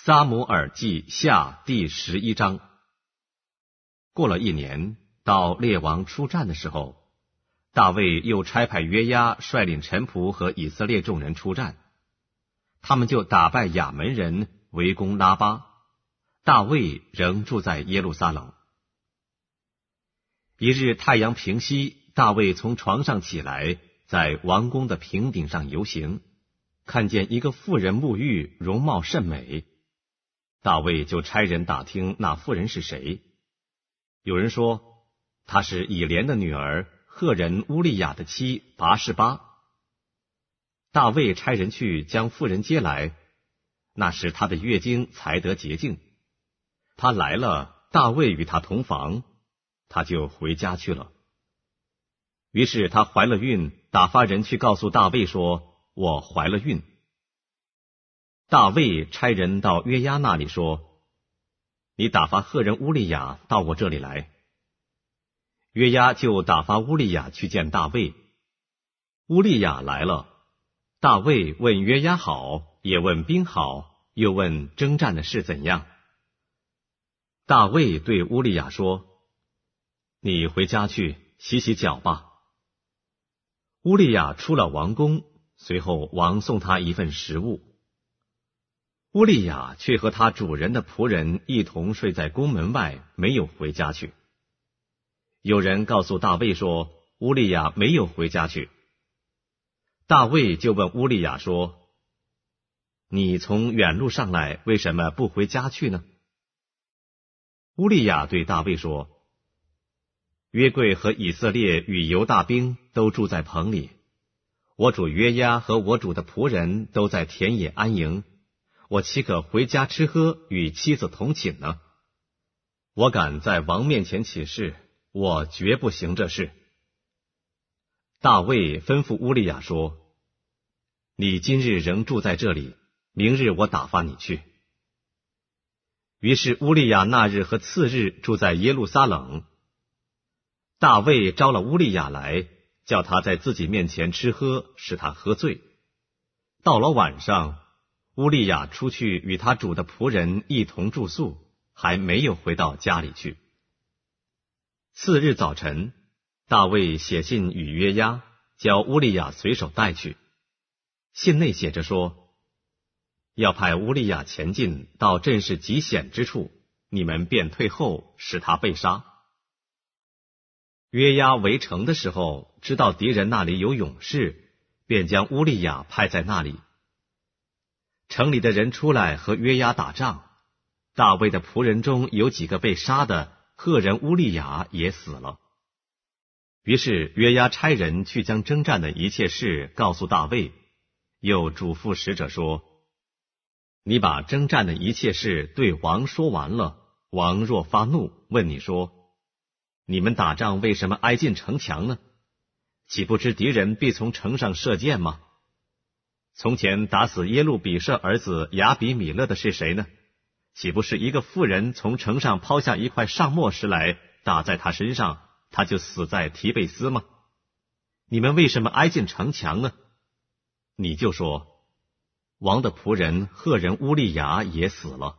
撒母耳记下第11章。过了1年，到列王出战的时候，大卫又差派约押率领臣仆和以色列众人出战，他们就打败亚门人，围攻拉巴。大卫仍住在耶路撒冷。一日太阳平西，大卫从床上起来，在王宫的平顶上游行，看见一个妇人沐浴，容貌甚美。大卫就差人打听那妇人是谁。有人说，她是以莲的女儿赫人乌利亚的妻拔示巴。大卫差人去将妇人接来，那时她的月经才得洁净。她来了，大卫与她同房，她就回家去了。于是她怀了孕，打发人去告诉大卫说，我怀了孕。大卫差人到约押那里说，你打发赫人乌利亚到我这里来。约押就打发乌利亚去见大卫。乌利亚来了，大卫问约押好，也问兵好，又问征战的事怎样。大卫对乌利亚说，你回家去洗洗脚吧。乌利亚出了王宫，随后王送他一份食物。乌利亚却和他主人的仆人一同睡在宫门外，没有回家去。有人告诉大卫说，乌利亚没有回家去。大卫就问乌利亚说，你从远路上来，为什么不回家去呢？乌利亚对大卫说，约柜和以色列与犹大兵都住在棚里，我主约押和我主的仆人都在田野安营，我岂可回家吃喝，与妻子同寝呢？我敢在王面前起誓，我绝不行这事。大卫吩咐乌利亚说，你今日仍住在这里，明日我打发你去。于是乌利亚那日和次日住在耶路撒冷。大卫招了乌利亚来，叫他在自己面前吃喝，使他喝醉。到了晚上，乌利亚出去与他主的仆人一同住宿，还没有回到家里去。次日早晨，大卫写信与约押，叫乌利亚随手带去。信内写着说，要派乌利亚前进到阵势极险之处，你们便退后，使他被杀。约押围城的时候，知道敌人那里有勇士，便将乌利亚派在那里。城里的人出来和约押打仗，大卫的仆人中有几个被杀的，赫人乌利亚也死了。于是约押差人去将征战的一切事告诉大卫，又嘱咐使者说，你把征战的一切事对王说完了，王若发怒，问你说，你们打仗为什么挨近城墙呢？岂不知敌人必从城上射箭吗？从前打死耶路比舍儿子亚比米勒的是谁呢？岂不是一个妇人从城上抛下一块上磨石来，打在他身上，他就死在提贝斯吗？你们为什么挨近城墙呢？你就说，王的仆人赫人乌利亚也死了。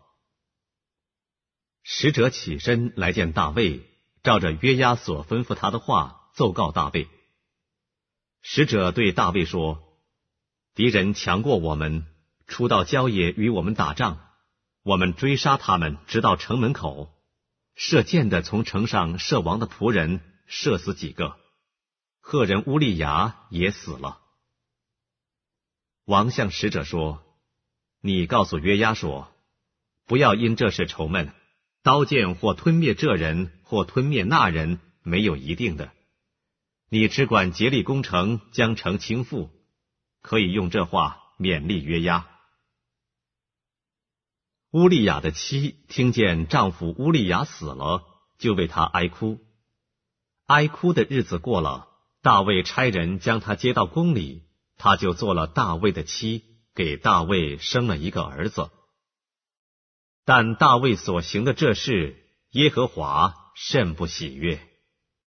使者起身来见大卫，照着约押所吩咐他的话奏告大卫。使者对大卫说，敌人强过我们，出到郊野与我们打仗，我们追杀他们，直到城门口，射箭的从城上射王的仆人，射死几个，赫人乌利亚也死了。王向使者说，你告诉约押说，不要因这事愁闷，刀剑或吞灭这人，或吞灭那人，没有一定的。你只管竭力攻城，将城倾覆，可以用这话勉励约押。乌利亚的妻听见丈夫乌利亚死了，就为他哀哭。哀哭的日子过了，大卫差人将他接到宫里，他就做了大卫的妻，给大卫生了一个儿子。但大卫所行的这事，耶和华甚不喜悦。